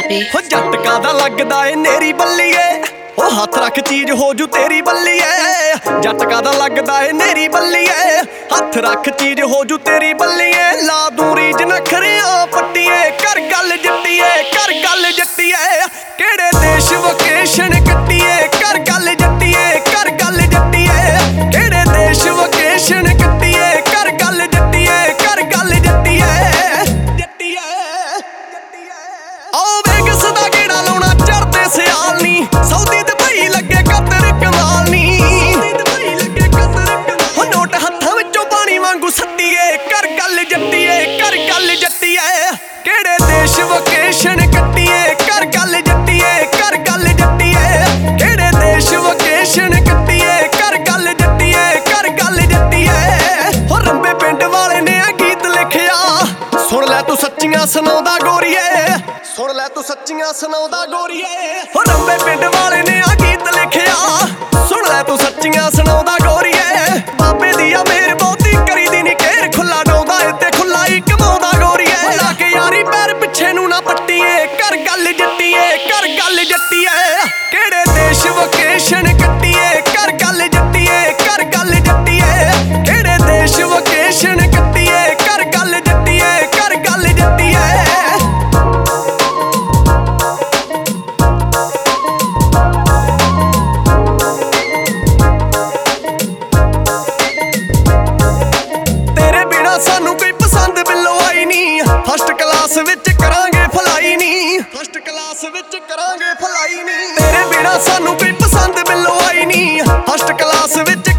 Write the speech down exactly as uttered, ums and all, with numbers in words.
baby। ਹੋ ਜੱਟਕਾ ਦਾ ਲੱਗਦਾ ਏ ਨੇਰੀ ਬੱਲੀਏ, ਉਹ ਹੱਥ ਰੱਖ ਚੀਜ਼ ਹੋ ਜੂ ਤੇਰੀ ਬੱਲੀਏ। ਜੱਟਕਾ ਦਾ ਲੱਗਦਾ ਏ ਨੇਰੀ ਬੱਲੀਏ, ਹੱਥ ਰੱਖ ਚੀਜ਼ ਹੋ ਜੂ ਤੇਰੀ ਬੱਲੀਏ। ਲਾ ਦੂੰ ਰੀਝ ਨਖਰਿਆਂ ਪੱਟੀਏ, ਕਰ ਗੱਲ ਜੱਟੀਏ, ਕਰ ਗੱਲ ਜੱਟੀਏ। ਕਿਹੜੇ ਦੇਸ਼ ਵਕੇਸ਼ਨ ਕੱਟੀਏ, ਕਰ ਗੱਲ ਜੱਟੀਏ, ਕਰ ਗੱਲ ਜੱਟੀਏ। ਕਿਹੜੇ ਦੇਸ਼ ਵਕੇਸ਼ਨ ਕੱਟੀਏ, ਕਰ ਗੱਲ ਜੱਟੀਏ, ਕਰ ਗੱਲ ਜੱਟੀਏ। ਜੱਟੀਏ ਆਓ ਵੇਗਸ ਦਾ ਗੇੜਾ ਲਾਉਣਾ ਚੜਦੇ ਸਿਆਲ ਨੀ, ਸਾਊਦੀ ਦੁਬਈ ਲੱਗੇ ਕਤਰ ਕਮਾਲ ਨੀ। ਹੋ ਨੋਟ ਹੱਥਾਂ ਵਿੱਚੋਂ ਪਾਣੀ ਵਾਂਗੂ ਸੱਟੀਏ, ਕਰ ਗੱਲ ਜੱਟੀਏ, ਕਰ ਗੱਲ ਜੱਟੀਏ। ਕਿਹੜੇ ਦੇਸ਼ ਵਕੇਸ਼ਨ ਕੱਟੀਏ, ਕਰ ਗੱਲ ਜੱਟੀਏ, ਕਰ ਗੱਲ ਜੱਟੀਏ। ਕਿਹੜੇ ਦੇਸ਼ ਵਕੇਸ਼ਨ ਕੱਟੀਏ, ਕਰ ਗੱਲ ਜੱਟੀਏ, ਕਰ ਗੱਲ ਜੱਟੀਏ। ਹੋ ਰੰਬੇ ਪਿੰਡ ਵਾਲੇ ਨੇ ਆ ਗੀਤ ਲਿਖਿਆ, ਸੁਣ ਲੈ ਤੂੰ ਸੱਚੀਆਂ ਸੁਣਾਉਂਦਾ ਗੋਰੀਏ, ਸੁਣ ਲੈ ਤੂੰ ਸੱਚੀਆਂ ਸੁਣਾਉਂਦਾ ਗੋਰੀਏ। ਹੋ ਰੰਬੇ ਪਿੰਡ ਵਾਲੇ ਨੇ ਆ ਗੀਤ ਲਿਖਿਆ, ਸੁਣ ਲੈ ਤੂੰ ਸੱਚੀਆਂ ਸੁਣਾਉਂਦਾ ਗੋਰੀਏ। ਬਾਬੇ ਦੀ ਆ ਮੇਰ ਬਹੁਤੀ ਕਰੀ ਦੀ ਨੀ ਘੇਰ, ਖੁੱਲਾ ਡਾਉਂਦਾ ਏ ਤੇ ਖੁੱਲਾ ਹੀ ਕਮਾਉਂਦਾ ਗੋਰੀਏ। ਲਾ ਕੇ ਯਾਰੀ ਪੈਰ ਪਿੱਛੇ ਨੂੰ ਨਾ ਪੱਟੀਏ, ਕਰ ਗੱਲ ਜੱਟੀਏ, ਕਰ ਗੱਲ ਜੱਟੀਏ। ਕਿਹੜੇ ਦੇਸ਼ ਵਕੇਸ਼ਨ ਕੱਟੀਏ, ਕਰ ਗੱਲ ਜੱਟੀਏ, ਕਰ ਗੱਲ ਜੱਟੀਏ। ਕਿਹੜੇ ਦੇਸ਼ ਵਕੇਸ਼ਨ ਕੱਟੀਏ, ਕਰ ਗੱਲ ਜੱਟੀਏ, ਕਰ ਗੱਲ ਜੱਟੀਏ। ਸਾਨੂੰ ਕੋਈ ਪਸੰਦ ਬਿੱਲੋ ਆਈ ਨੀ, ਫਸਟ ਕਲਾਸ ਵਿੱਚ ਕਰਾਂਗੇ ਫਲਾਈ ਨੀ, ਫਸਟ ਕਲਾਸ ਵਿੱਚ ਕਰਾਂਗੇ ਫਲਾਈ ਨੀ। ਤੇਰੇ ਬਿਨਾ ਸਾਨੂੰ ਕੋਈ ਪਸੰਦ ਬਿੱਲੋ ਆਈ ਨੀ, ਫਸਟ ਕਲਾਸ ਵਿੱਚ